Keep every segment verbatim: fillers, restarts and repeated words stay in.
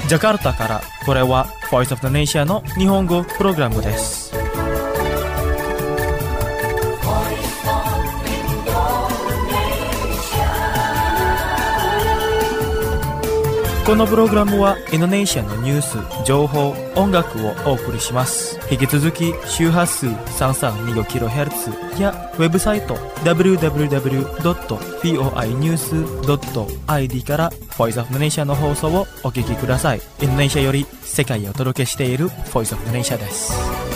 ジャカルタから、これは Voice of the Nation の日本語プログラムです。このプログラムはインドネシアのニュース、情報、音楽をお送りします。引き続き周波数 さんさんにごキロヘルツ やウェブサイト ダブリューダブリューダブリュードットフォーアイニュースドットアイディー から Voice of the Nation の放送をお聞きください。インドネシアより世界へお届けしている Voice of the Nation です。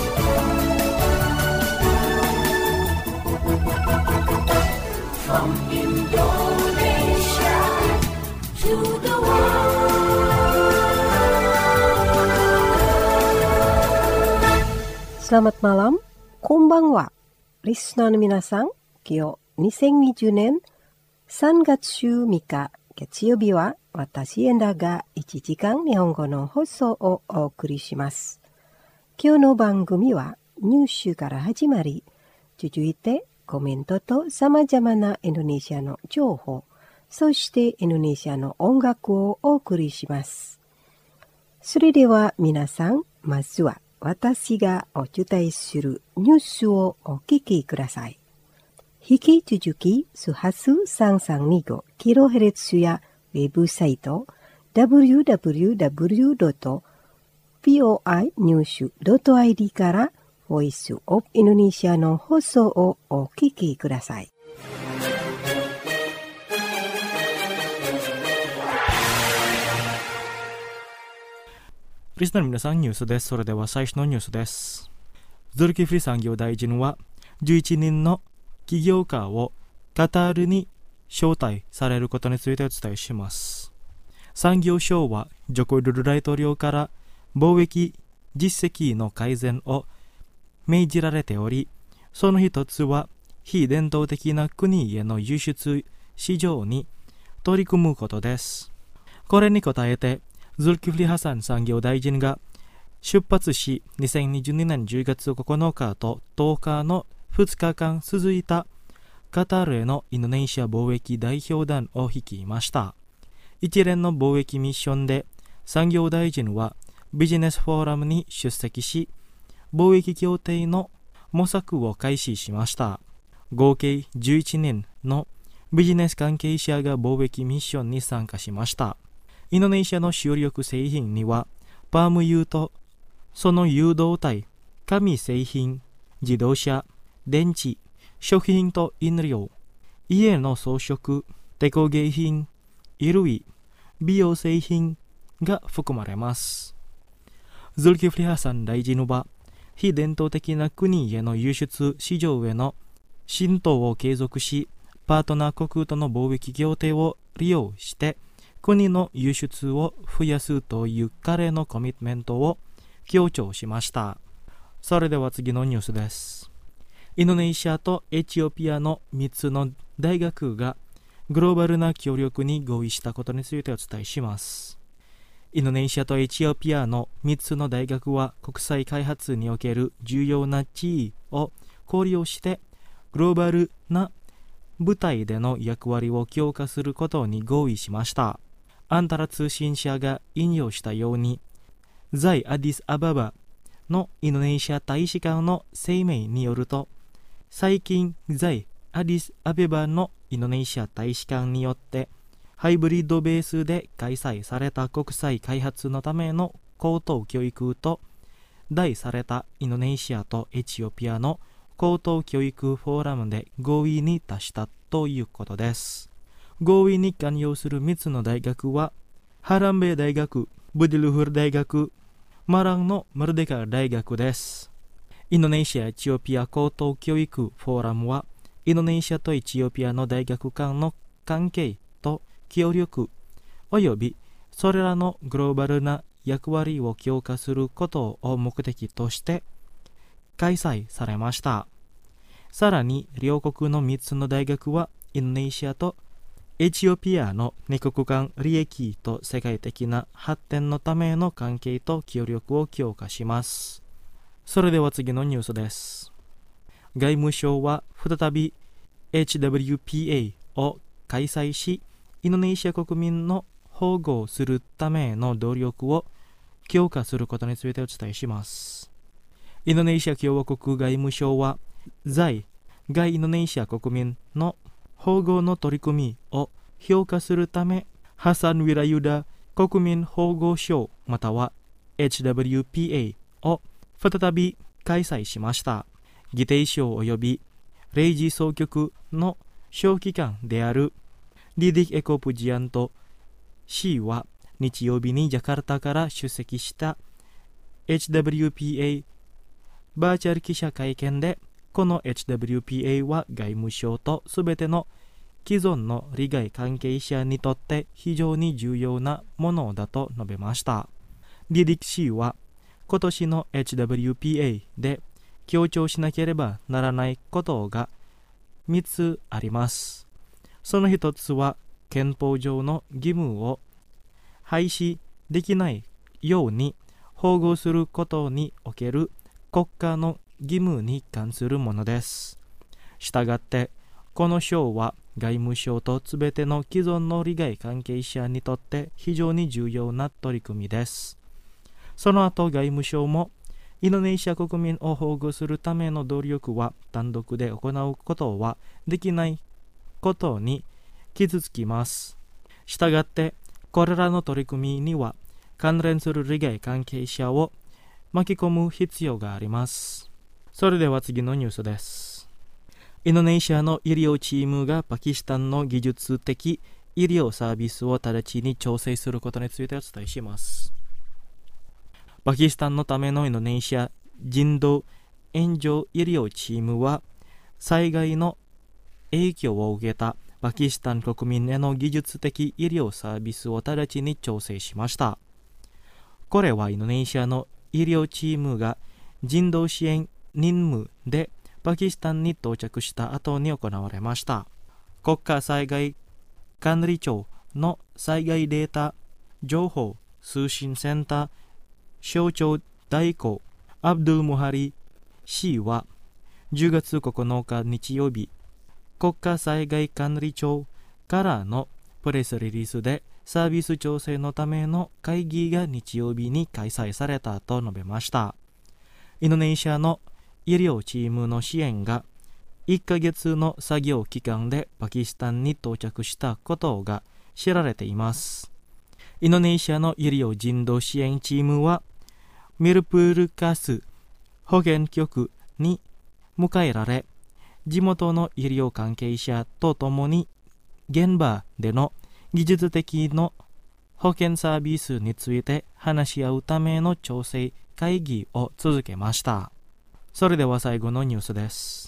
Selamat malam, konbanwa. Listenerの皆さん、今日にせんにじゅうねんさんがつじゅうみっか月曜日は私エンダがいちじかん日本語の放送をお送りします。今日の番組はニュースから始まり、続いてコメントと様々なインドネシアの情報、そしてインドネシアの音楽をお送りします。それでは皆さん、まずは私がお伝えするニュースをお聞きください。引き続き、周波数さんさんにごキロヘルツ やウェブサイト ダブリューダブリューダブリュードットフォーアイニュースドットアイディー からボイスオブインドネシアの放送をお聞きください。 リスナーの皆さん、ニュースです。それでは最初のニュースです。ズルキフリ産業大臣はじゅういちにんの起業家をカタールに招待されることについてお伝えします。産業省はジョコ・ウィドド大統領から貿易実績の改善を命じられており、その一つは非伝統的な国への輸出市場に取り組むことです。これに応えてズルキフリハサン産業大臣が出発し、にせんにじゅうにねんじゅうがつここのかととおかのふつかかん続いたカタールへのインドネシア貿易代表団を率いました。一連の貿易ミッションで産業大臣はビジネスフォーラムに出席し、貿易協定の模索を開始しました。合計じゅういちにんのビジネス関係者が貿易ミッションに参加しました。インドネシアの主力製品にはパーム油とその誘導体、紙製品、自動車、電池、食品と飲料、家の装飾、手工芸品、衣類、美容製品が含まれます。ズルキフリハサン大臣は非伝統的な国への輸出市場への浸透を継続し、パートナー国との貿易協定を利用して国の輸出を増やすという彼のコミットメントを強調しました。それでは次のニュースです。インドネシアとエチオピアのみっつの大学がグローバルな協力に合意したことについてお伝えします。インドネシアとエチオピアのみっつの大学は国際開発における重要な地位を考慮してグローバルな舞台での役割を強化することに合意しました。アンタラ通信社が引用したように、在アディスアババのインドネシア大使館の声明によると、最近在アディスアベバのインドネシア大使館によってハイブリッドベースで開催された国際開発のための高等教育と題されたインドネシアとエチオピアの高等教育フォーラムで合意に達したということです。合意に関与するみっつの大学はハランベ大学、ブディルフル大学、マランのマルデカ大学です。インドネシア・エチオピア高等教育フォーラムはインドネシアとエチオピアの大学間の関係と協力およびそれらのグローバルな役割を強化することを目的として開催されました。さらに両国のみっつの大学はインドネシアとエチオピアの二国間利益と世界的な発展のための関係と協力を強化します。それでは次のニュースです。外務省は再び エイチダブリューピーエー を開催し、インドネシア国民の保護するための努力を強化することについてお伝えします。インドネシア共和国外務省は在外インドネシア国民の保護の取り組みを評価するため、ハサン・ウィラユダ国民保護賞または エイチダブリューピーエー を再び開催しました。議定書及びレイジ総局の小機関であるディディク・エコプジアント氏は日曜日にジャカルタから出席した エイチダブリューピーエー バーチャル記者会見で、この エイチダブリューピーエー は外務省とすべての既存の利害関係者にとって非常に重要なものだと述べました。ディディク氏は今年の エイチダブリューピーエー で強調しなければならないことがみっつあります。その一つは憲法上の義務を廃止できないように保護することにおける国家の義務に関するものです。したがってこの章は外務省とすべての既存の利害関係者にとって非常に重要な取り組みです。その後、外務省もインドネシア国民を保護するための努力は単独で行うことはできないことに傷つきます。したがって、これらの取り組みには関連する利害関係者を巻き込む必要があります。それでは次のニュースです。インドネシアの医療チームがパキスタンの技術的医療サービスを直ちに調整することについてお伝えします。パキスタンのためのインドネシア人道援助医療チームは、災害の影響を受けたパキスタン国民への技術的医療サービスを直ちに調整しました。これはインドネシアの医療チームが人道支援任務でパキスタンに到着した後に行われました。国家災害管理庁の災害データ情報通信センター省庁代行アブドゥル・ムハリ氏はじゅうがつここのか日曜日、国家災害管理庁からのプレスリリースでサービス調整のための会議が日曜日に開催されたと述べました。インドネシアの医療チームの支援がいっかげつの作業期間でパキスタンに到着したことが知られています。インドネシアの医療人道支援チームはミルプールカス保健局に迎えられ、地元の医療関係者とともに現場での技術的の保健サービスについて話し合うための調整会議を続けました。それでは最後のニュースです。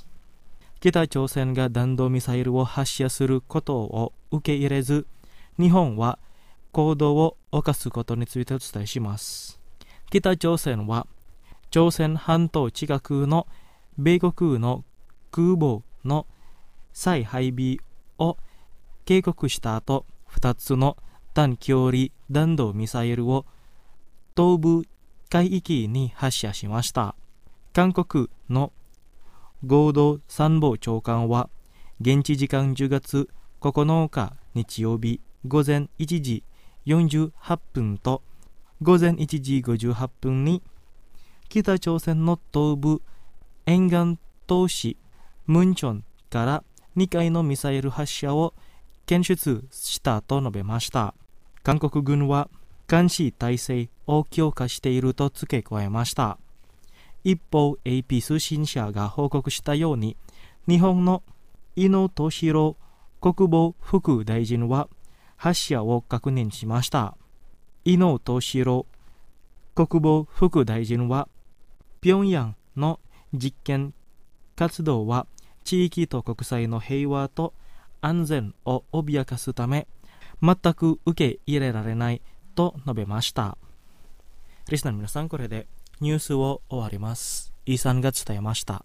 北朝鮮が弾道ミサイルを発射することを受け入れず、日本は行動を犯すことについてお伝えします。北朝鮮は朝鮮半島近くの米国の空母の再配備を警告した後、ふたつの短距離弾道ミサイルを東部海域に発射しました。韓国の合同参謀長官は現地時間じゅうがつここのか日曜日午前いちじよんじゅうはっぷんと午前いちじごじゅうはっぷんに北朝鮮の東部沿岸都市ムンチョンからにかいのミサイル発射を検出したと述べました。韓国軍は監視体制を強化していると付け加えました。一方、エーピー 通信社が報告したように、日本の井野俊郎国防副大臣は発射を確認しました。井野俊郎国防副大臣は、平壌の実験活動は地域と国際の平和と安全を脅かすため、全く受け入れられないと述べました。リスナーの皆さん、これでニュースを終わります。イーさんが伝えました。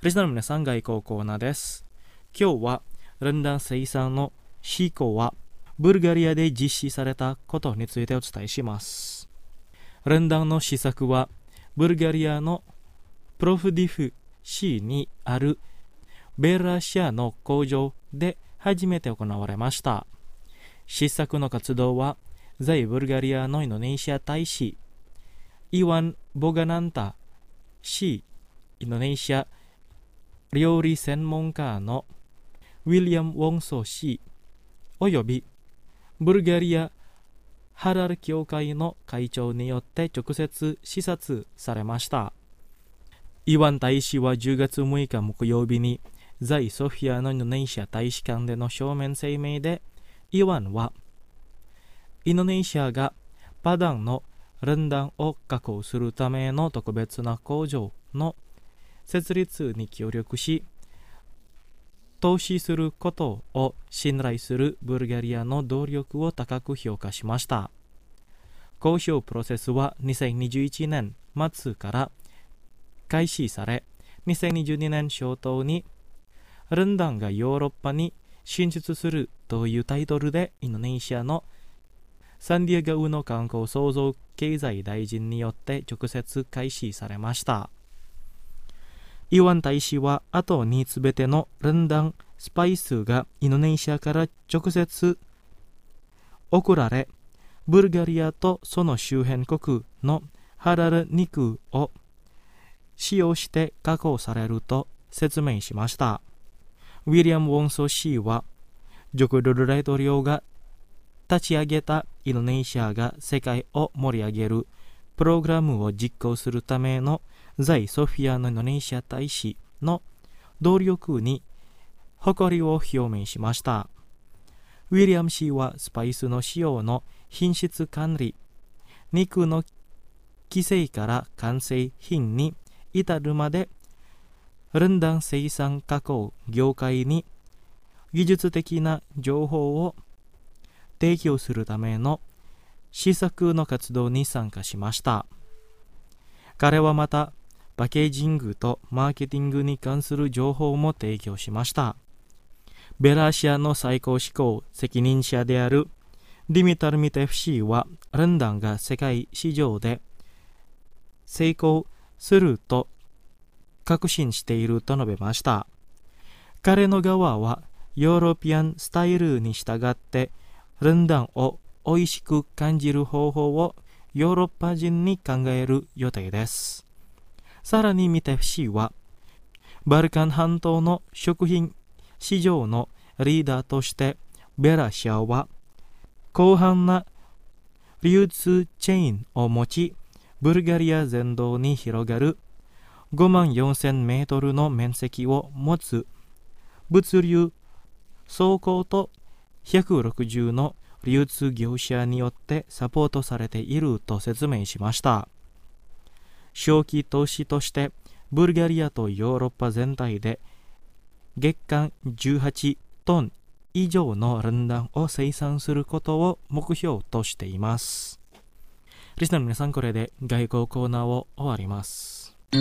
リスナーの皆さん、外交コーナーです。今日はランダン生産の施行はブルガリアで実施されたことについてお伝えします。ランダンの施策はブルガリアのプロフディフ市にあるベラシアの工場で初めて行われました。施策の活動は在ブルガリアのインドネシア大使イワン・ボガナンタ氏、インドネシア料理専門家のウィリアム・ウォンソ氏およびブルガリアハラル協会の会長によって直接視察されました。イワン大使はじゅうがつむいか木曜日に在ソフィアのインドネシア大使館での書面声明で、イワンはインドネシアがパダンのランダンを確保するための特別な工場の設立に協力し、投資することを信頼するブルガリアの努力を高く評価しました。交渉プロセスはにせんにじゅういちねん末から開始され、にせんにじゅうにねん初頭にランダンがヨーロッパに進出するというタイトルでインドネシアのサンディエゴウの観光創造経済大臣によって直接開始されました。イワン大使は後にすべてのランダンスパイスがインドネシアから直接送られ、ブルガリアとその周辺国のハラル肉を使用して加工されると説明しました。ウィリアム・ウォンソ氏は、ジョコ・ドル大統領が立ち上げたインドネシアが世界を盛り上げるプログラムを実行するための在ソフィアのインドネシア大使の努力に誇りを表明しました。ウィリアム氏はスパイスの使用の品質管理、肉の規制から完成品に至るまで、ランダン生産加工業界に技術的な情報を提供するための施策の活動に参加しました。彼はまた、パッケージングとマーケティングに関する情報も提供しました。ベラシアの最高指導責任者であるディミタル・ミテフ氏は、ランダンが世界市場で成功すると確信していると述べました。彼の側は、ヨーロピアンスタイルに従って、ランダンを美味しく感じる方法をヨーロッパ人に考える予定です。さらにミテフ氏は、バルカン半島の食品市場のリーダーとして、ベラシアは広範な流通チェーンを持ち、ブルガリア全土に広がるごまんよんせんメートルの面積を持つ物流倉庫とひゃくろくじゅうの流通業者によってサポートされていると説明しました。小規投資としてブルガリアとヨーロッパ全体で月間じゅうはちトン以上のランダンを生産することを目標としています。リスナーの皆さん、これで外交コーナーを終わります。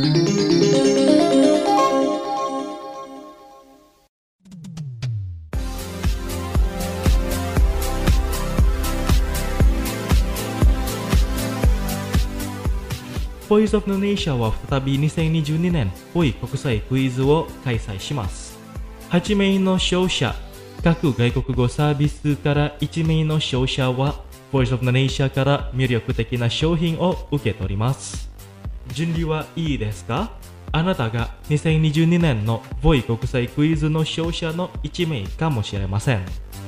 ボイスオブインドネシアは再びにせんにじゅうにねんボイ国際クイズを開催します。はちめいの勝者、各外国語サービスからいちめいの勝者はボイスオブインドネシアから魅力的な商品を受け取ります。準備はいいですか？あなたがにせんにじゅうにねんのボイ国際クイズの勝者のいちめいかもしれません。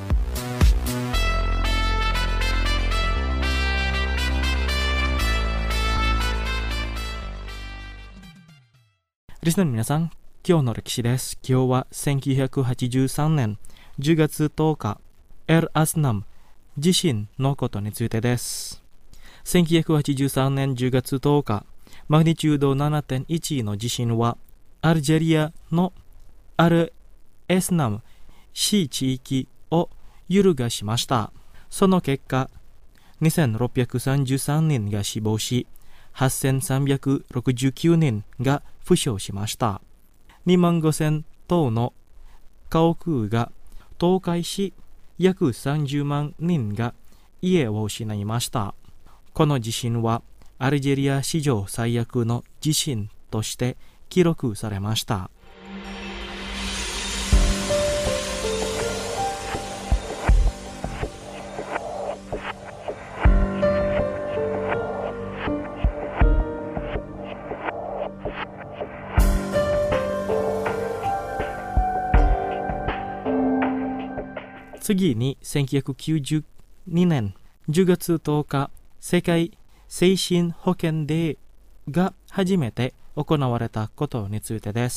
リスナーの皆さん、今日の歴史です。今日はせんきゅうひゃくはちじゅうさんねんじゅうがつとおか、エル・アスナム地震のことについてです。せんきゅうひゃくはちじゅうさんねんじゅうがつとおか、マグニチュード ななてんいち の地震は、アルジェリアのアル・エスナム市地域を揺るがしました。その結果、にせんろっぴゃくさんじゅうさんにんが死亡し、はっせんさんびゃくろくじゅうきゅうにんが負傷しました。 にまんごせん棟の家屋が倒壊し、約さんじゅうまんにんが家を失いました。この地震はアルジェリア史上最悪の地震として記録されました。次にせんきゅうひゃくきゅうじゅうにねんじゅうがつとおか、世界精神保健デーが初めて行われたことについてです。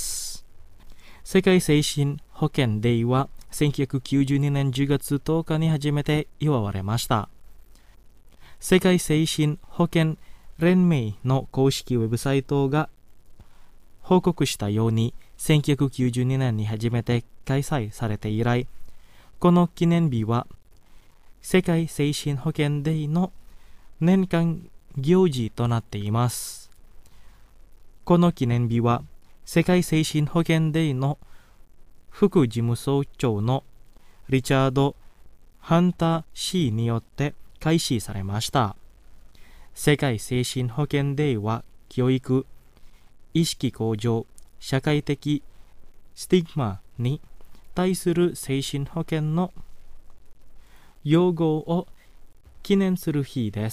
世界精神保健デーはせんきゅうひゃくきゅうじゅうにねんじゅうがつとおかに初めて祝われました。世界精神保健連盟の公式ウェブサイトが報告したように、せんきゅうひゃくきゅうじゅうにねんに初めて開催されて以来、この記念日は世界精神保健デーの年間行事となっています。この記念日は世界精神保健デーの副事務総長のリチャード・ハンター氏によって開始されました。世界精神保健デーは教育、意識向上、社会的スティグマに対する精神保健の擁護を記念する日です。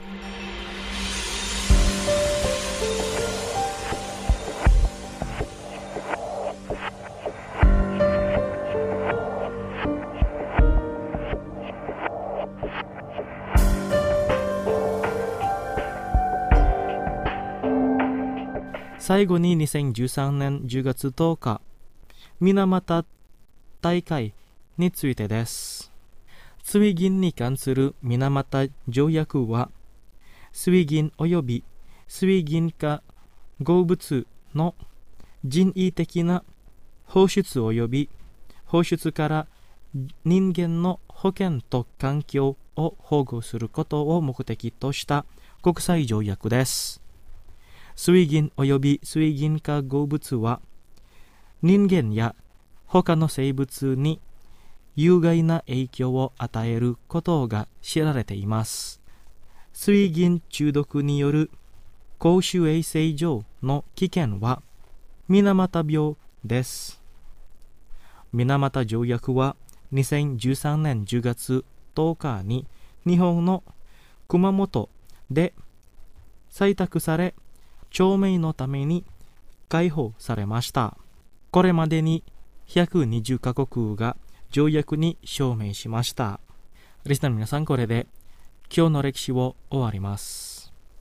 最後ににせんじゅうさんねんじゅうがつとおか、水俣大会についてです。水銀に関する水俣条約は、水銀及び水銀化合物の人為的な放出及び放出から人間の保健と環境を保護することを目的とした国際条約です。水銀及び水銀化合物は、人間や他の生物に有害な影響を与えることが知られています。水銀中毒による公衆衛生上の危険は水俣病です。水俣条約はにせんじゅうさんねんじゅうがつとおかに日本の熊本で採択され、証明のために開放されました。これまでにひゃくにじゅうカ国が条約に署名しました。リスナーの皆さん、これで今日の歴史を終わります。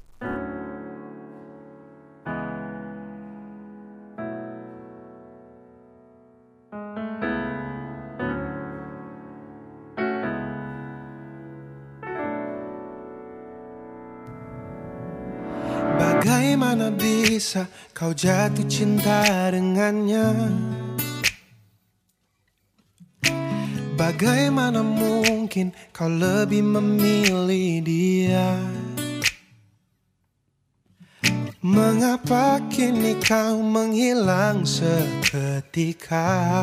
Bagaimana bisa kau jatuh cinta dengannya? Bagaimana mungkin kau lebih memilih dia? Mengapa kini kau menghilang seketika?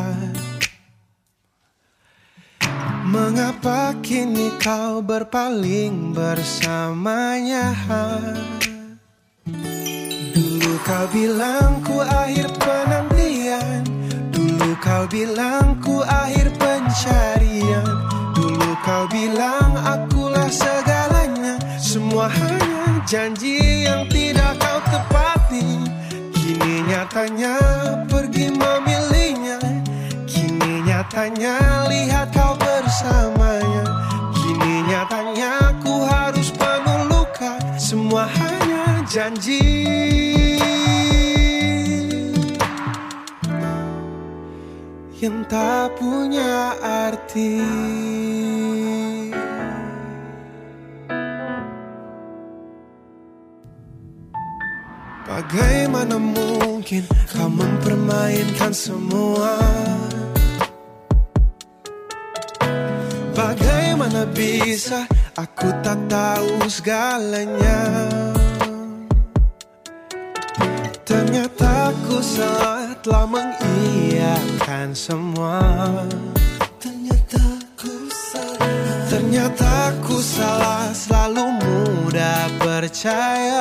Mengapa kini kau berpaling bersamanya? Dulu kau bilang ku akhir penantian, dulu kau bilang ku akhir pencarian, dulu kau bilang akulah segalanya. Semua hanya janji yang tidak kau tepati. Kini nyatanya pergi memilihnya, kini nyatanya lihat kau bersamanya. Kini nyatanya ku harus penuh luka. Semua hanya janji yang tak punya arti. Bagaimana mungkin kau mempermainkan semua? Bagaimana bisa aku tak tahu segalanya? Ternyata aku salah telah mengiyakan semua. Ternyata ku salah, ternyata ku salah, selalu mudah percaya.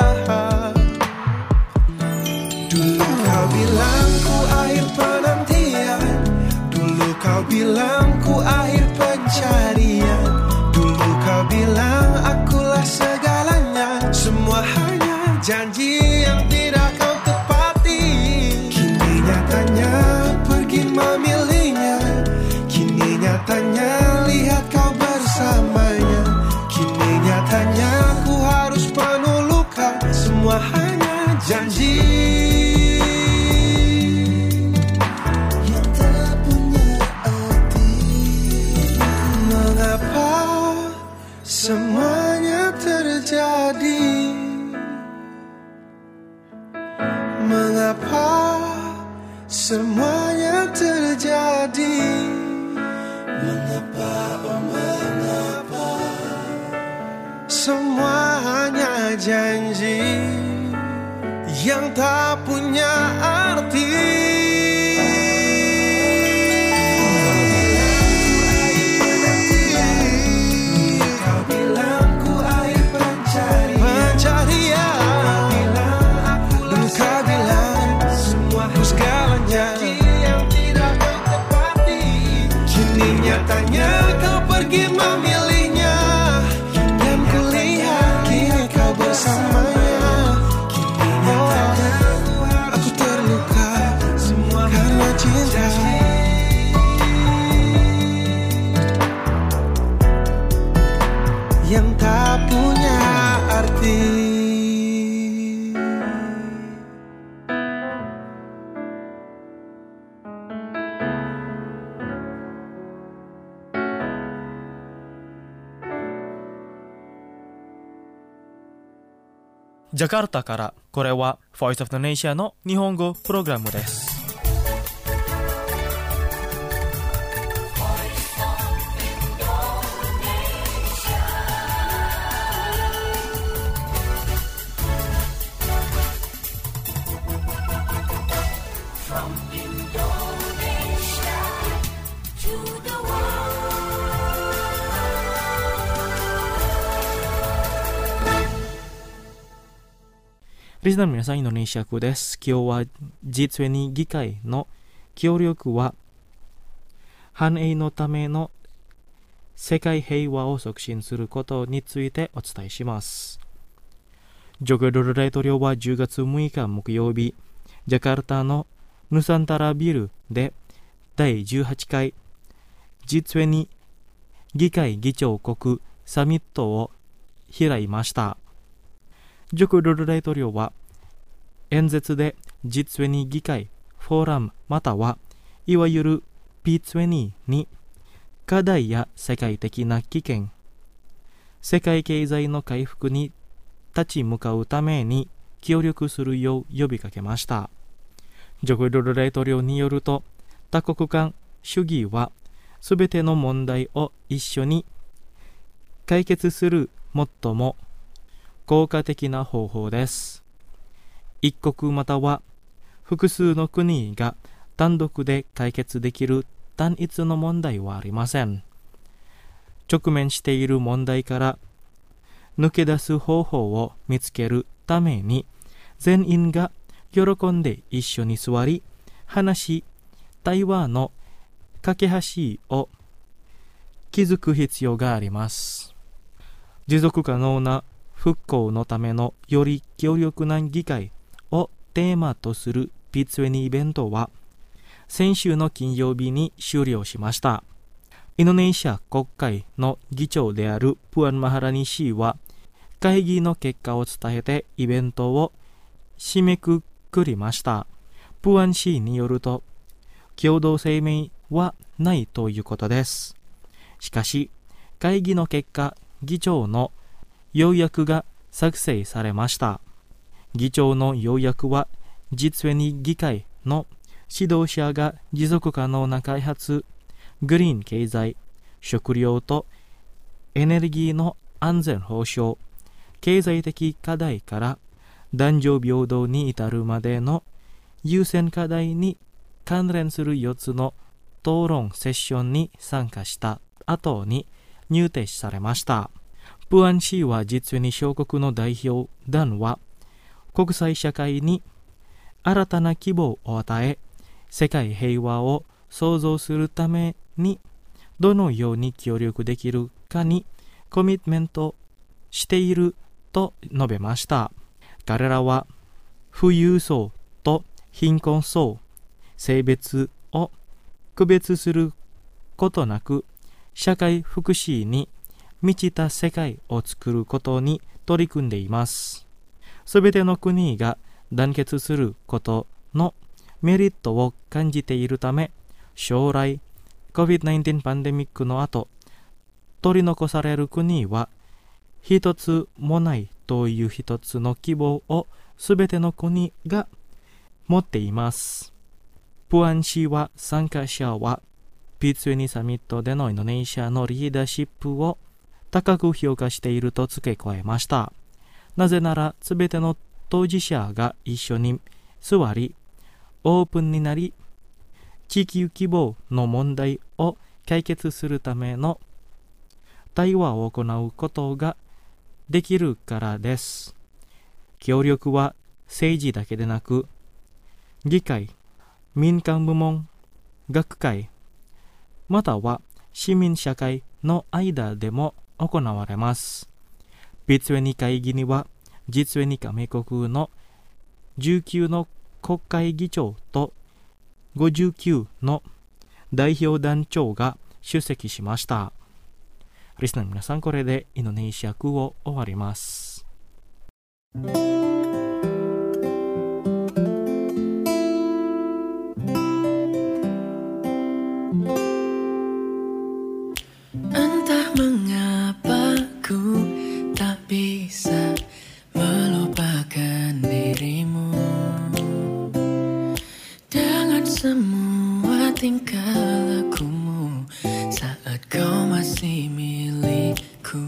Dulu kau bilang ku akhir penantian, dulu kau bilang ku akhir pencarian, dulu kau bilang akulah segalanya, semua hanya janji yang tidak kau tepati. Kini nyatanya pergi memilihnya, kini nyatanya lihat kau bersamanya, kini nyatanya ku harus penuh luka, semua hanya janji yang tak punya arti. Mengapa semuanya terjadi? Mengapa semuanya terjadi? Mengapa, oh mengapa semuanya janji yang tak punya arti? Kau bilang ku akhir pencarian, dan kau bilang semua segalanya yang tidak kau tepati. Kini nyatanya kau pergi memilihnya, dan kulihat kini kau bersamanya. Aku terluka karena cinta yang tak punya arti. Jakarta から、これは Voice of Indonesia の日本語プログラムです。リスナーの皆さん、インドネシア語です。今日は ジーにじゅう 議会の協力は繁栄のための世界平和を促進することについてお伝えします。ジョコ・ウィドド大統領はじゅうがつむいか木曜日、ジャカルタのヌサンタラビルでだいじゅうはちかい ジーにじゅう 議会議長国サミットを開いました。ジョコ・ウィドド大統領は演説で ジーにじゅう 議会フォーラムまたはいわゆる ピーにじゅう に課題や世界的な危険、世界経済の回復に立ち向かうために協力するよう呼びかけました。ジョコ・ウィドド大統領によると、多国間主義はすべての問題を一緒に解決する最も効果的な方法です。一国または複数の国が単独で解決できる単一の問題はありません。直面している問題から抜け出す方法を見つけるために、全員が喜んで一緒に座り、話し、対話の架け橋を築く必要があります。持続可能な復興のためのより強力な議会をテーマとする ピーにじゅう イベントは先週の金曜日に終了しました。インドネシア国会の議長であるプアン・マハラニ氏は会議の結果を伝えてイベントを締めくくりました。プアン氏によると、共同声明はないということです。しかし、会議の結果、議長の要約が作成されました。議長の要約は、ジーにじゅう 議会の指導者が持続可能な開発、グリーン経済、食料とエネルギーの安全保障、経済的課題から男女平等に至るまでの優先課題に関連するよっつの討論セッションに参加した後に入廷されました。プアン氏は実に小国の代表団は国際社会に新たな希望を与え、世界平和を創造するためにどのように協力できるかにコミットメントしていると述べました。彼らは富裕層と貧困層、性別を区別することなく社会福祉に満ちた世界を作ることに取り組んでいます。すべての国が団結することのメリットを感じているため、将来 コビッドナインティーン パンデミックの後、取り残される国は一つもないという一つの希望をすべての国が持っています。プアン氏は参加者は ピーツーに サミットでのインドネシアのリーダーシップを高く評価していると付け加えました。なぜならすべての当事者が一緒に座り、オープンになり、地球規模の問題を解決するための対話を行うことができるからです。協力は政治だけでなく、議会、民間部門、学会、または市民社会の間でも行われます。ピーツーに会議には、ジーツーに加盟国のじゅうきゅうの国会議長とごじゅうきゅうの代表団長が出席しました。リスナーの皆さん、これでインドネシア語を終わります。 Entah mengapa ku tak bisa melupakan dirimu dengan semua tingkah lakumu saat kau masih milikku.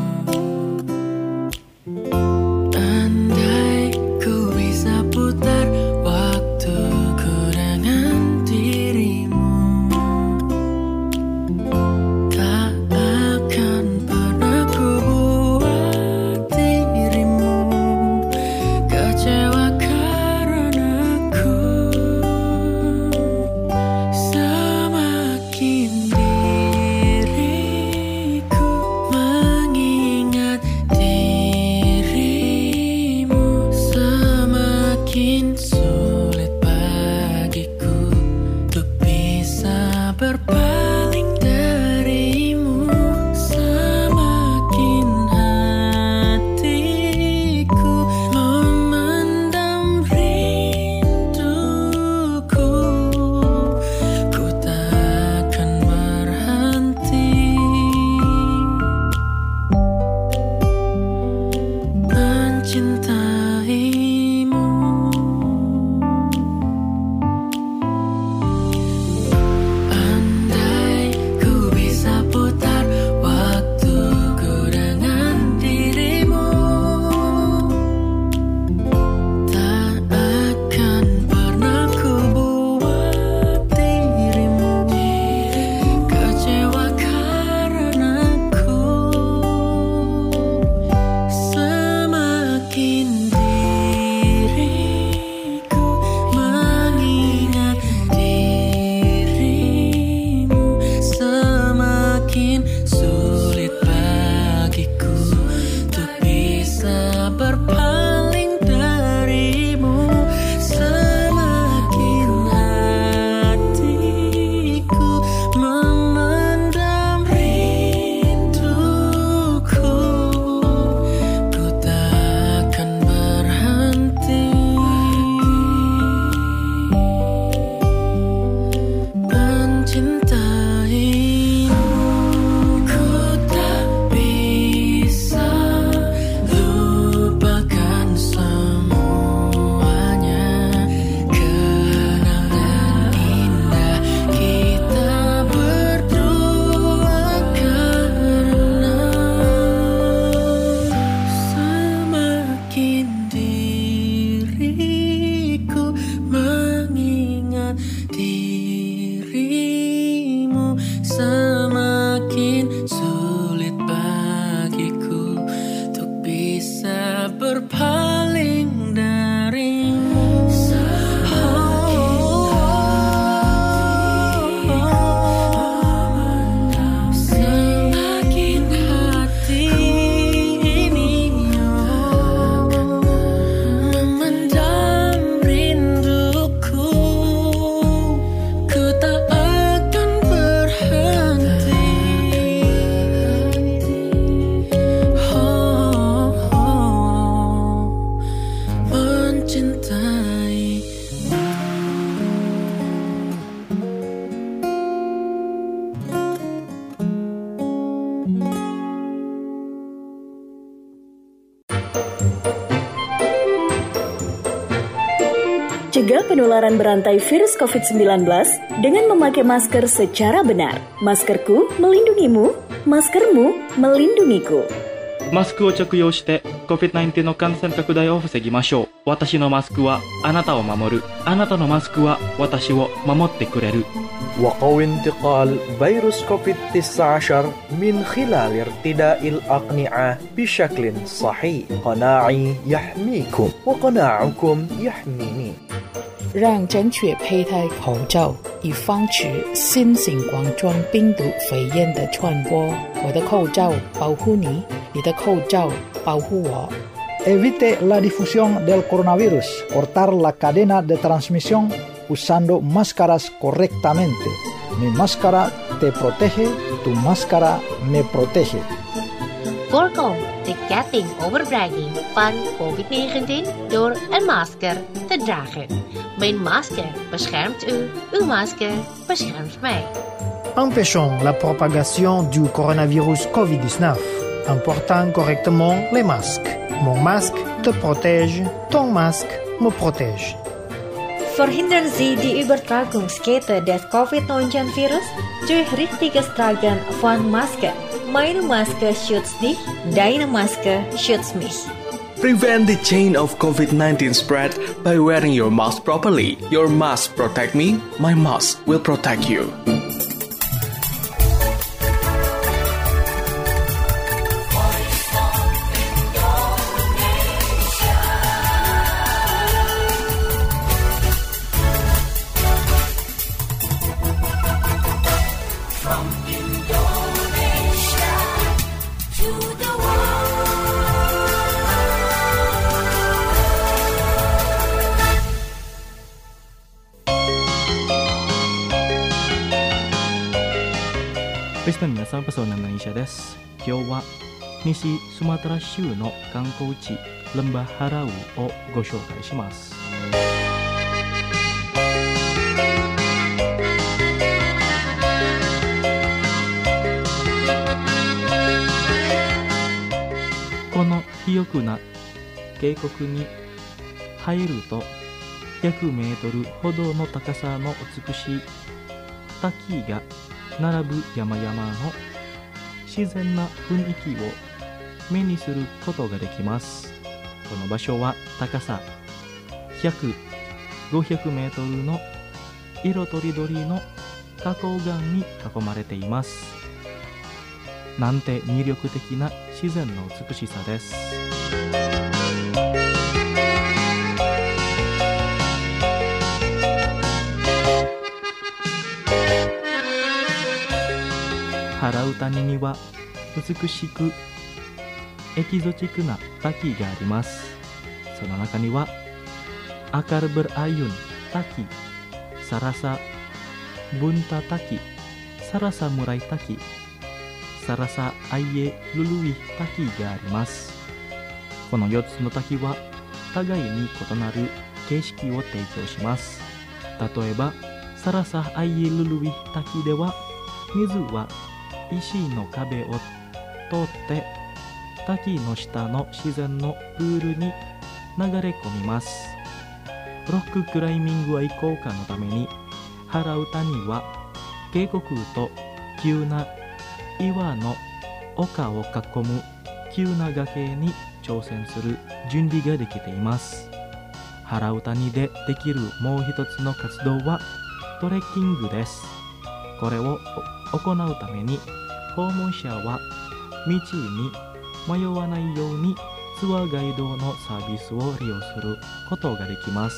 Andai ku bisa putar waktuku dengan dirimu, tak akan pernah ku buat dirimu kecewa karenaku. Semakin diriku mengingat dirimu, semakin sulit bagiku untuk bisa berpaling darimu. Semakin hatiku memendam rinduku, ku takkan berhenti mencintaimu. Cegah penularan berantai virus covid sembilan belas dengan memakai masker secara benar. Maskerku melindungimu, maskermu melindungiku. マスクを着用して コビッドナインティーン の感染拡大を防ぎましょう。私のマスクはあなたを守る。あなたのマスクは私を守ってくれる。 وقوي انتقال فيروس كوفيد تسعة عشر من خلال ارتداء الأقنعة بشكل صحيح. قناعي يحميكم وقناعكم يحميني. 让正确佩戴口罩，以防止新型冠状病毒肺炎的传播。我的口罩保护你，你的口罩保护我。 Evite la difusión del coronavirus. Cortar la cadena de transmisión usando máscaras correctamente. Mi máscara te protege, tu máscara me protege. Voorkom de ketting overbrenging van covid negentien door een masker te dragen. Mijn masker beschermt u, uw masker beschermt mij. Empêchons la propagation du coronavirus covid dix-neuf en portant correctement les masques. Mon masque te protège, ton masque me protège. Verhindern Sie die Übertragungskette des covid neunzehn Virus durch richtiges Tragen von Masken. Meine Maske schützt dich, deine Maske schützt mich. Prevent the chain of covid nineteen spread by wearing your mask properly. Your mask protect me, my mask will protect you. リスナーの皆さん、パソナナイシャです。今日は西スマトラ州の観光地ランバハラウをご紹介します。この肥沃な渓谷に入るとひゃくメートルほどの高さの美しい滝が並ぶ山々の自然な雰囲気を目にすることができます。この場所は高さひゃく、ごひゃくメートルの色とりどりの花崗岩に囲まれています。なんて魅力的な自然の美しさです。ハラウ谷には美しくエキゾチックな滝があります。その中にはアカルブルアユン滝、サラサブンタ滝、サラサムライ滝、サラサアイエルルイ滝があります。このよっつの滝は互いに異なる景色を提供します。例えばサラサアイエルルイ滝では水は石の壁を通って滝の下の自然のプールに流れ込みます。ロッククライミング愛好家のためにハラウ谷は渓谷と急な岩の丘を囲む急な崖に挑戦する準備ができています。ハラウ谷でできるもう一つの活動はトレッキングです。これを行うために訪問者は道に迷わないようにツアーガイドのサービスを利用することができます。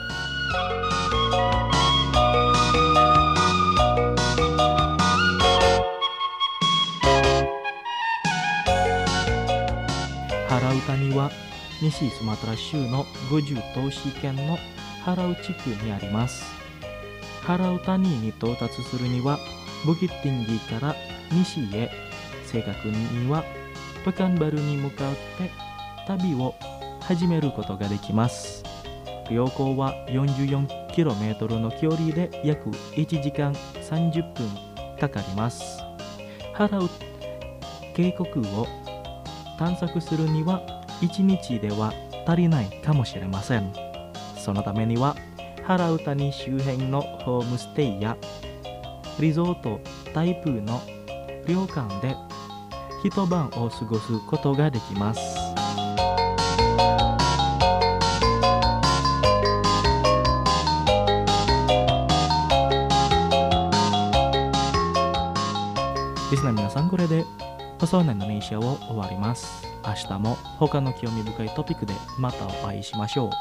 ハラウ谷は西スマトラ州のごじゅう都市圏のハラウ地区にあります。ハラウ谷に到達するにはブキッティンギから西へ、正確にはペカンバルに向かって旅を始めることができます。標高は よんじゅうよんキロメートル の距離で約いちじかんさんじゅっぷんかかります。ハラウ渓谷を探索するにはいちにちでは足りないかもしれません。そのためには原宇谷周辺のホームステイやリゾートタイプの旅館で一晩を過ごすことができます。リスナーの皆さん、これで細野インドネシアを終わります。明日も他の興味深いトピックでまたお会いしましょう。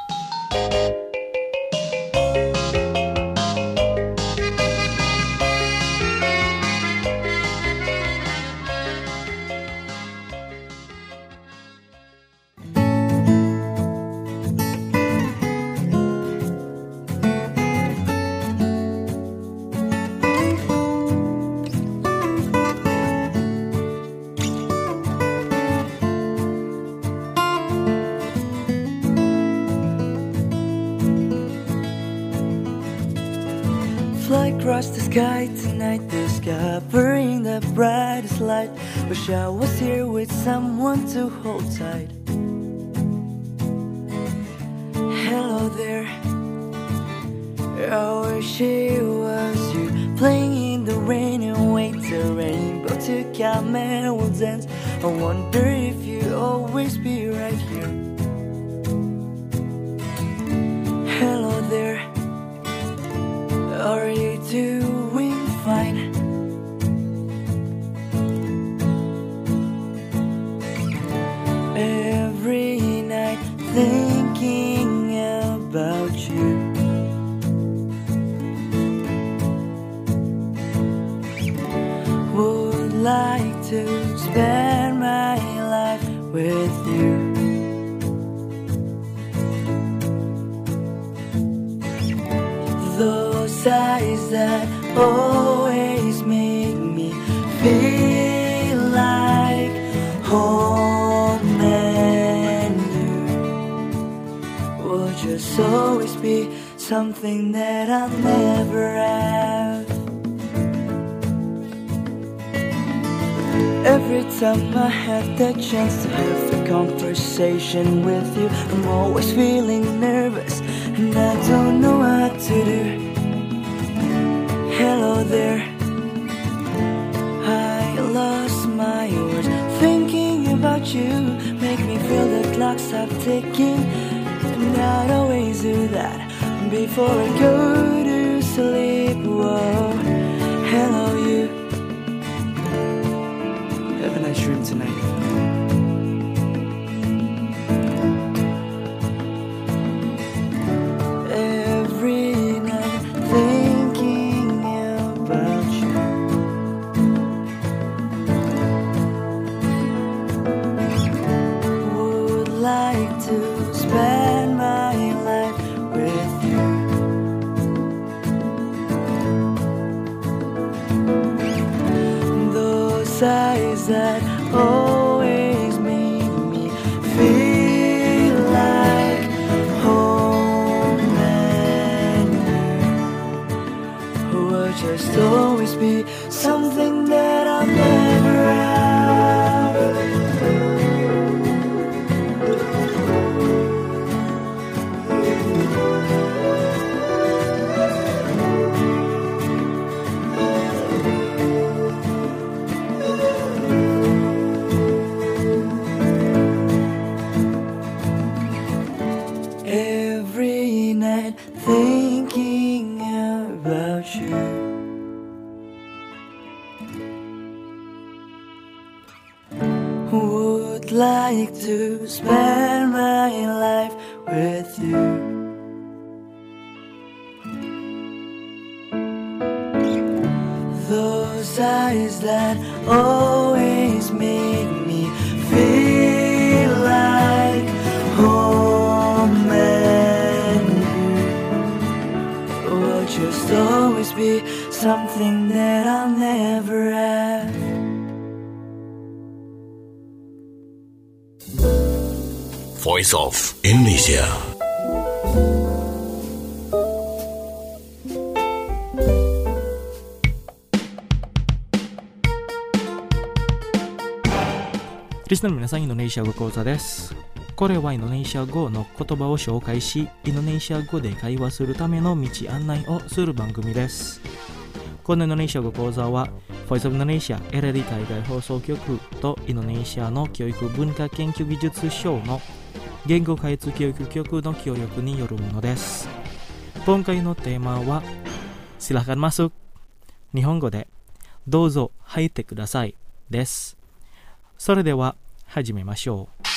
Fly across the sky tonight, discovering the brightest light. Wish I was here with someone to hold tight. Hello there, I wish it was you, playing in the rain and wait the rainbow to come and we'll dance. I wonder if you'll always be right here. Hello there, are you doing fine? Every night thinking about you. Would like to spend my life with you. Those eyes that always make me feel like home, and you will just always be something that I'll never have. Every time I have the chance to have a conversation with you, I'm always feeling nervous and I don't know what to do. Hello there, I lost my words. Thinking about you make me feel the clock stop ticking, and I'd always do that before I go to sleep. Whoa, hello you, have a nice dream tonight. Eyes that always make me feel like home, and you will just always be something that I'll never have. Every night thinking about you. Would like to spend my life with you. Those eyes that always make me feel like home, and you will just always be something that I'll never have. Voice of Indonesia. Listener の皆さん、インドネシア語講座です。 これはインドネシア語の言葉を紹介し、インドネシア語で会話するための道案内をする番組です。このインドネシア語講座は Voice of Indonesia エルエル 海外放送局とインドネシアの教育文化研究技術省の言語開発教育局の協力によるものです。今回のテーマはSilahkan masuk、日本語でどうぞ入ってくださいです。それでは始めましょう。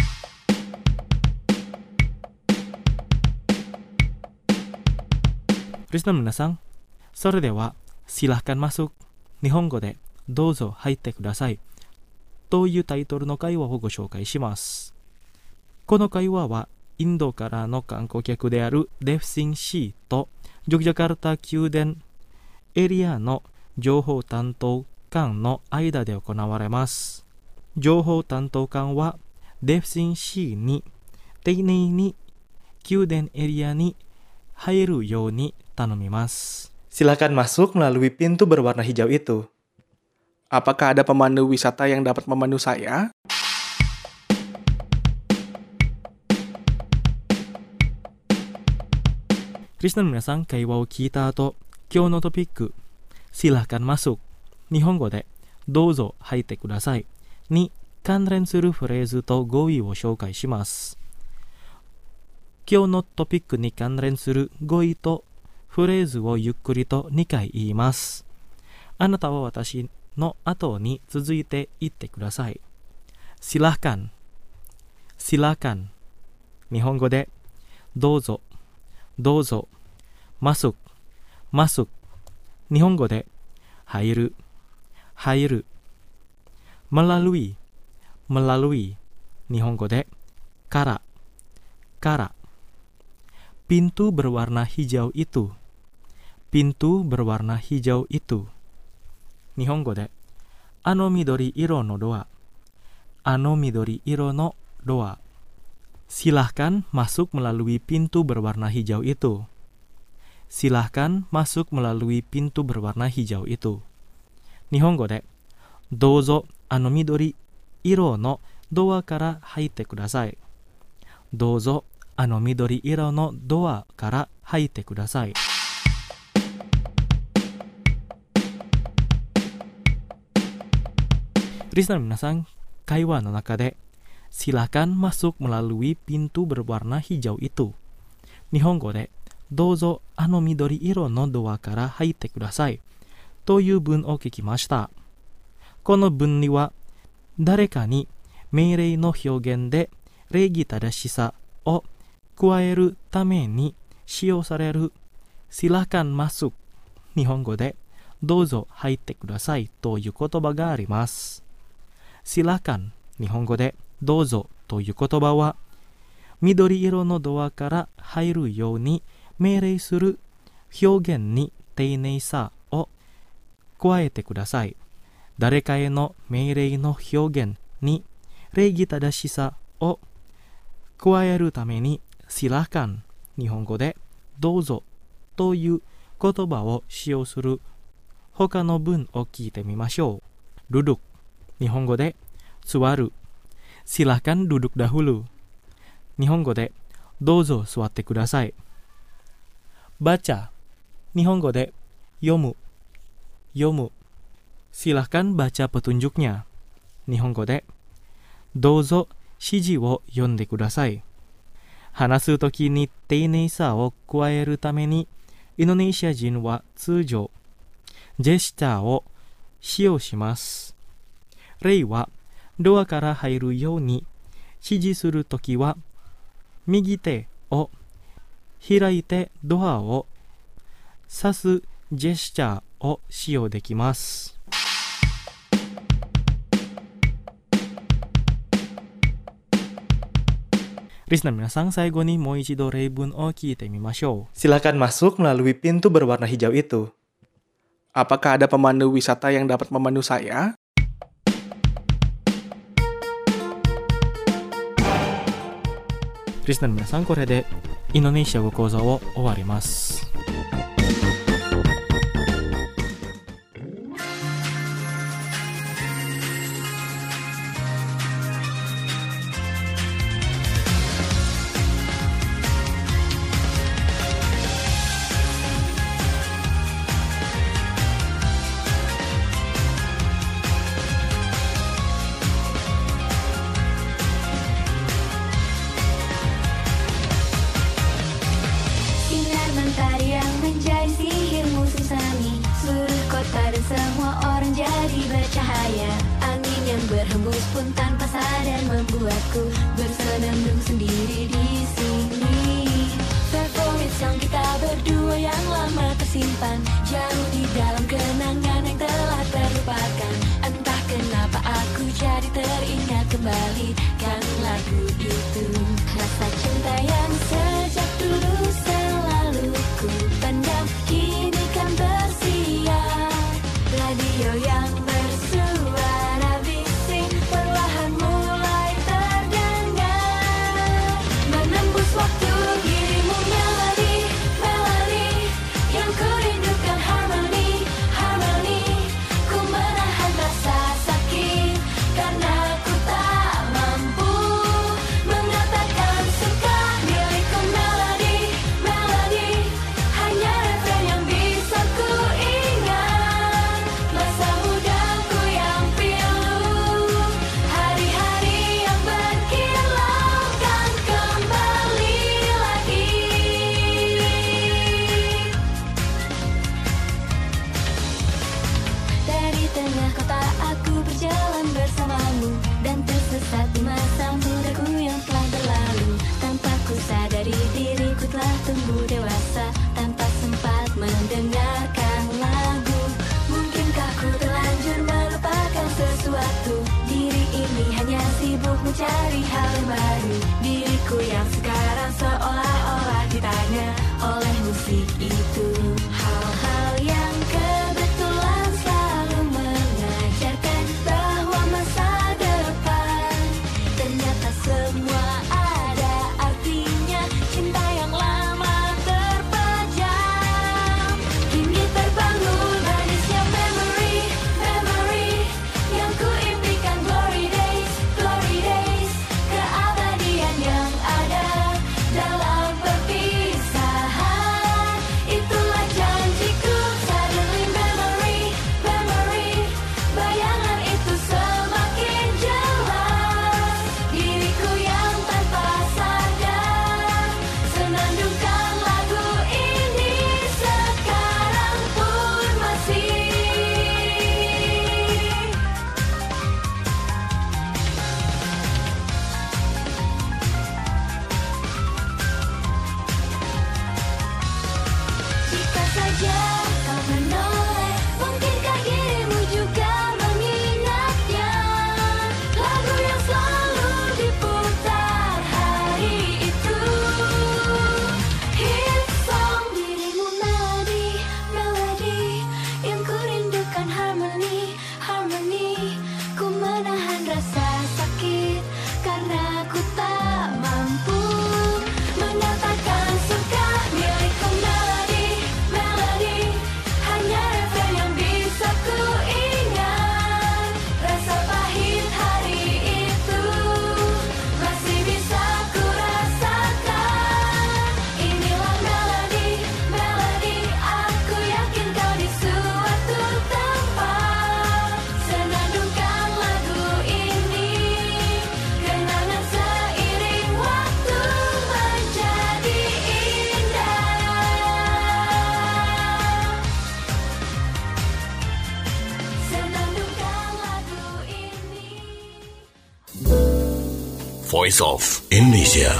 リスナーの皆さん、それではSilahkan masuk、日本語でどうぞ入ってくださいというタイトルの会話をご紹介します。この会話はインドからの観光客であるデフシン氏とジョグジャカルタ宮殿エリアの情報担当官の間で行われます。情報担当官はデフシン氏に丁寧に宮殿エリアに入るように頼みます。 Silakan masuk melalui pintu berwarna hijau itu. Apakah ada pemandu wisata yang dapat memandu saya? Listenerの皆さん、会話を聞いた後、今日のトピック、Silahkan masuk、日本語でどうぞ入ってくださいに関連するフレーズと語彙を紹介します。今日のトピックに関連する語彙とフレーズをゆっくりとにかい言います。あなたは私の後に続いて言ってください。Silahkan、Silahkan、日本語でどうぞ、どうぞ、masuk、masuk、日本語で入る、入る、melalui、melalui、日本語でから、から、pintu berwarna hijau itu、pintu berwarna hijau itu、日本語であの緑色のドア、あの緑色のドア。Silahkan masuk melalui pintu berwarna hijau itu. Silahkan masuk melalui pintu berwarna hijau itu。日本語でどうぞあの緑色のドアから入ってください。どうぞあの緑色のドアから入ってください。リスナーの皆さん、会話の中でSilahkan masuk melalui pintu berwarna hijau itu。日本語でどうぞあの緑色のドアから入ってくださいという文を聞きました。この文には誰かに命令の表現で礼儀正しさを加えるために使用されるSilahkan masuk、日本語でどうぞ入ってくださいという言葉があります。Silahkan、日本語でどうぞという言葉は緑色のドアから入るように命令する表現に丁寧さを加えてください。誰かへの命令の表現に礼儀正しさを加えるためにSilahkan、日本語でどうぞという言葉を使用する他の文を聞いてみましょう。duduk、日本語で座る。Silahkan duduk dahulu、日本語でどうぞ座ってください。baca、日本語で読む、読む。Silahkan baca petunjuknya、日本語でどうぞ指示を読んでください。話すときに丁寧さを加えるためにインドネシア人は通常ジェスチャーを使用します。例はドアから入るように指示するときは右手を開いてドアを指すジェスチャーを使用できます。リスナーの皆さん、最後にもう一度例文を聞いてみましょう。 Silakan masuk melalui pintu berwarna hijau itu. Apakah ada pemandu wisata yang dapat memandu saya? リスナーの皆さん、これでインドネシア語講座を終わります。 semua orang jadi bercahaya. Angin yang berhembus pun tanpa sadar membuatku bersenandung sendiri di sini. Favorit song kita berdua yang lama tersimpan, jauh di dalam kenangan yang telah terlupakan. Entah kenapa aku jadi teringat kembali kan lagu itu. Rasa cinta yang sejak dulu selalu ku pendam, kini kan bersiar. Radio yang bersuara bising perlahan mulai terdengar, menembus waktu dirimu melodi, melodi yang ku rindukan harmoni, harmoni. Ku menahan rasa sakit karena ku tak mampu mengatakan suka. Milikku melodi, melodi hanya refren yang bisa ku ingat. Masa mudaku yang pilu, hari-hari yang berkilau kan kembali lagi. Dari tengah kota aku berjalan bersamamu, dan tersesat di masa mudaku yang telah berlalu. Tanpa ku sadari diriku telah tumbuh dewasa, tanpa sempat mendengarkan lagu. Mungkinkah ku terlanjur melupakan sesuatu? Diri ini hanya sibuk mencari hal yang baru. Diriku yang sekarang seolah-olah ditanya oleh musik itu. Hal-hal yang kebetulan selalu mengajarkan bahwa masa depan ternyata semua ada artinya. Cinta yang lama terpejam kini terbangun manisnya memory, memory yang ku impikan. Glory days, glory days, keabadian yang ada dalam perpisahan. Itulah janjiku. Suddenly memory, memory, bayangan itu semakin jelas. Diriku yang tanpa sadar senandungkan lagu ini sekarang pun masih. Jika saja kau menoleh, mungkinkah dirimu juga mengingatnya? Lagu yang selalu diputar hari itu, hit song. Dirimu melodi, melodi yang ku rindukan. Harmoni, harmoni. Ku menahan rasa sakit karena ku tak mampu mengatakan suka. Milikku melodi, melodi hanya refren yang bisa ku ingat. Rasa pahit hari itu masih bisa ku rasakan. Inilah melodi, melodi aku yakin kau di suatu tempat senandungkan lagu ini. Kenangan seiring waktu menjadi indah, senandungkan lagu ini. Voice of Indonesia.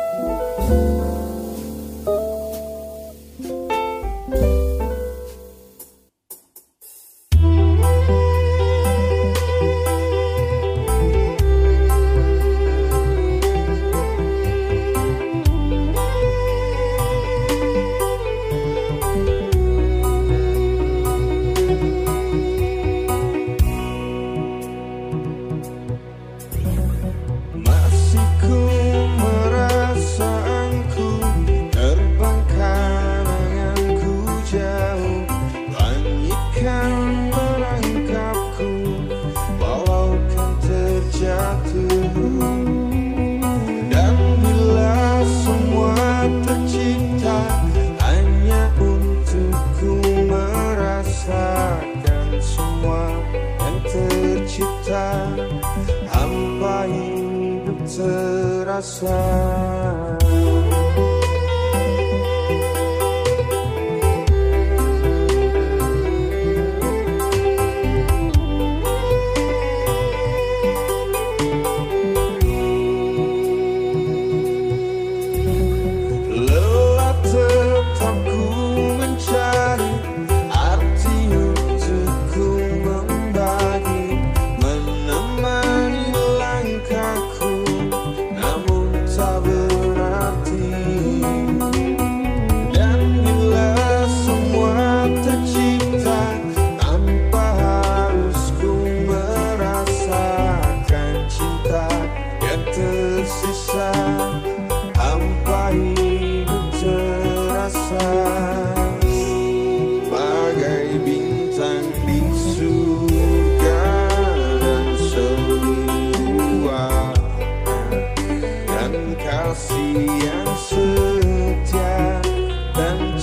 Masih ku terasa.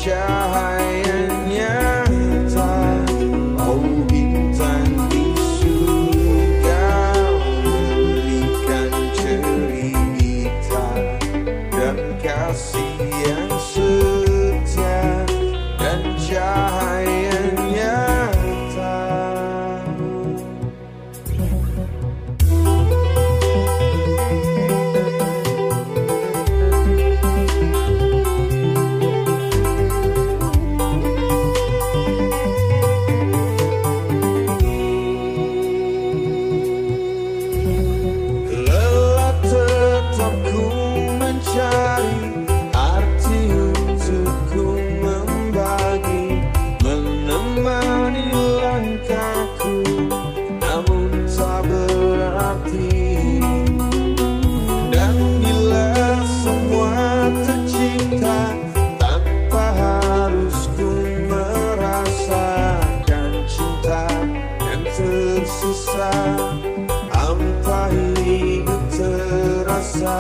cahaya nyata. Oh bintang di surga, berikan cerita dan kasih yang setia dan cahaya nyata. Lelah tetap ku mencari arti untukku membagi, menemani langkahku, namun tak berarti. Dan bila semua tercipta tanpa harus ku merasakan cinta yang tersisa, hampa hidup terasa.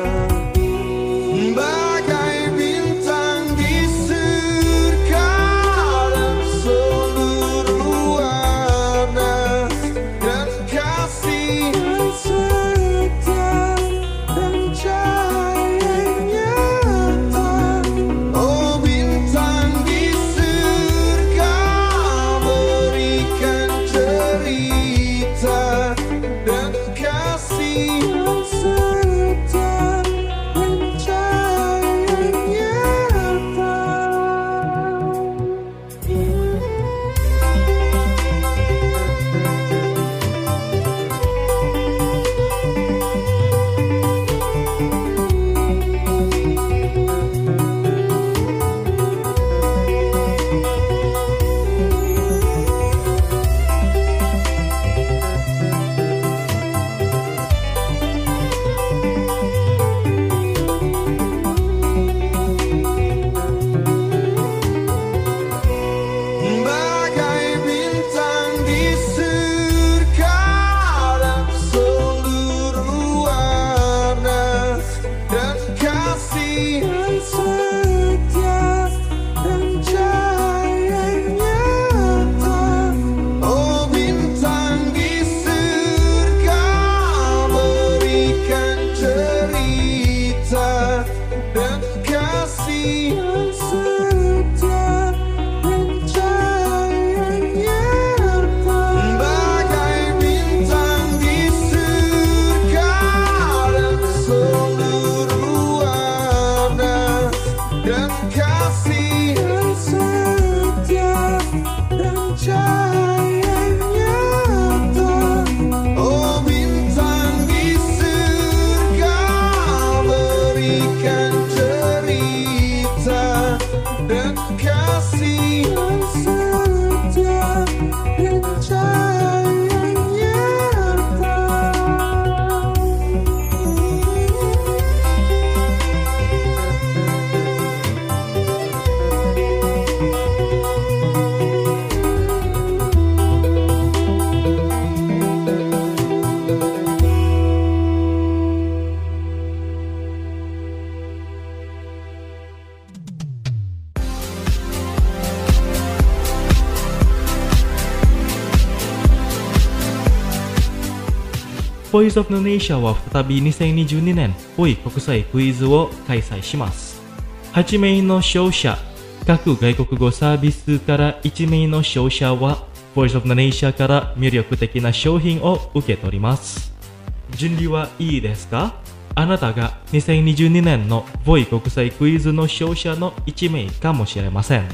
Bagai bintang di surga dan seluruh warna dan kasih yang setia dan cahaya nyata. Oh bintang di surga, berikan cerita dan kasih yang setia dan cahaya nyata. Bagai bintang di surga dan seluruh warna dan kasih yang setia dan cahaya nyata. Oh bintang di surga, berikan cerita dan kasih yang setia dan cahaya nyata. Bagai bintang di surga dan seluruh warna dan kasih yang setia dan cahaya nyata. Oh bintang di surga, berikan cerita dan kasih yang setia dan cahaya nyata. Voice of Indonesia は再びにせんにじゅうにねんポイ国際クイズを開催します。はちめいの勝者、各外国語サービスからいちめいの勝者は Voice of Indonesia から魅力的な商品を受け取ります。準備はいいですか？あなたがにせんにじゅうにねんのボイ国際クイズの勝者のいちめいかもしれません。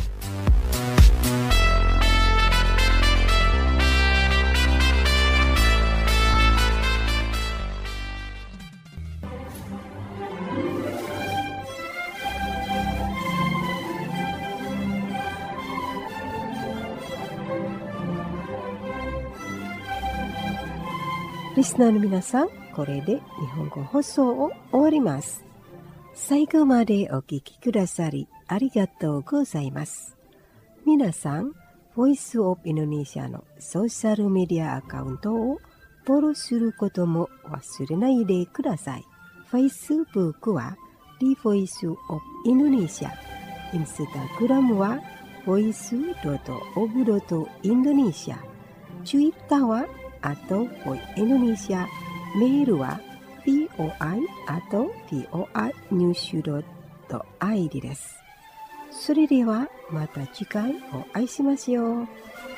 リスナーの皆さん、これで日本語放送を終わります。最後までお聞きくださりありがとうございます。皆さん、ボイスオブインドネシアのソーシャルメディアアカウントをフォローすることも忘れないでください。Facebook は The Voice of Indonesia、 インスタグラムは ボイスドットオブドットインドネシア、ツイッターはアットボイインドネシア、メールは ポイ アット ポイ ニュース ドット アイディー です。それではまた次回お会いしましょう。